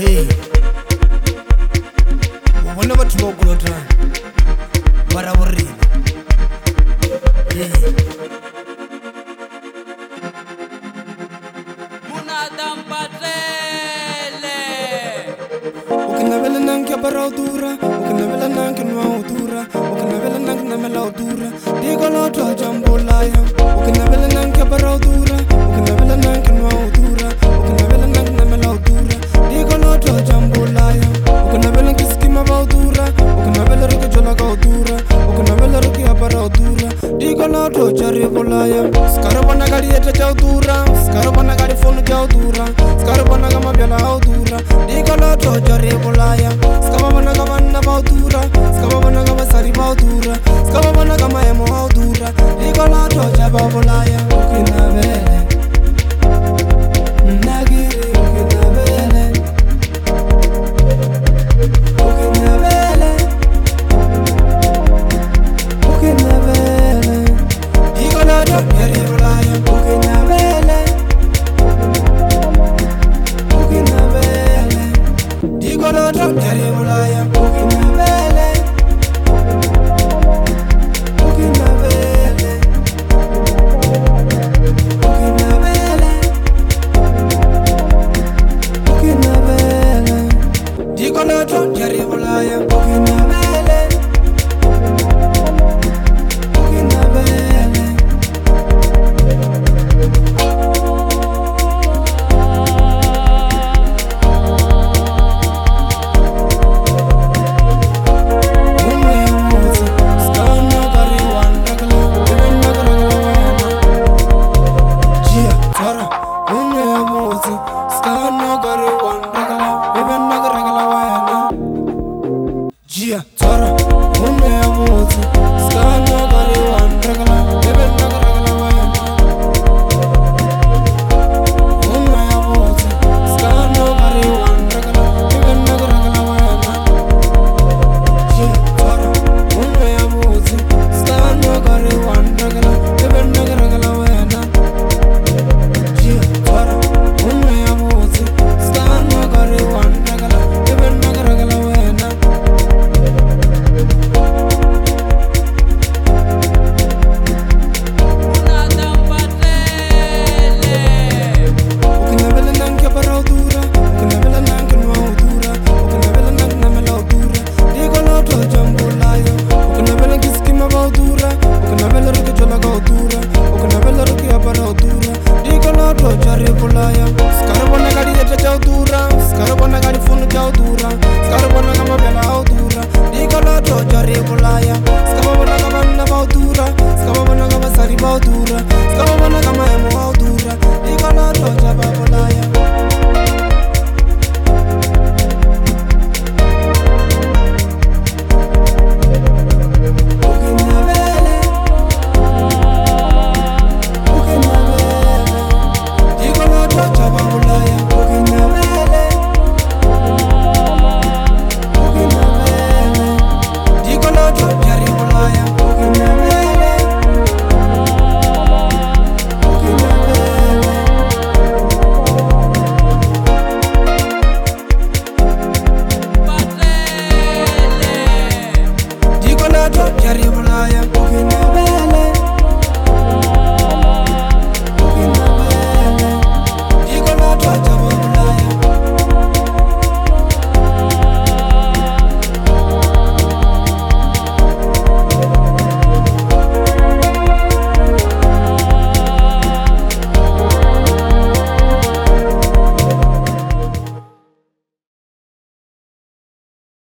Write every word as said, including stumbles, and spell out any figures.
Hey, wabona batho ba kolota bara borena. Hey, ukinabela nanke bara udura, ukinabela nanke nwa udura, ukinabela nanke namela udura, digoloto jambulaya. Ukinabela nanke bara udura, ukinabela nanke nwa udura, ukinabela nanke namela udura, digoloto jambulaya. Ukinabela kiskima ba udura, ukinabela ruke jola ka udura, ukinabela ruke abara udura, digoloto jaribulaya. Skarabana gali yete ja udura, skarabana gali phone ja udura, skarabana kama bela udura, digoloto jaribulaya. Skababana kama na ba udura, skababana kama sari ba udura, skababana kama emo udura, digoloto jabulaya. Ukinabele nagiri, ukinabele ukinabele ukinabele digoloto jaribulaya. Ukinabele ukinabele digoloto jaribulaya. Ukinabele ukinabele ukinabele ukinabele digoloto jaribulaya.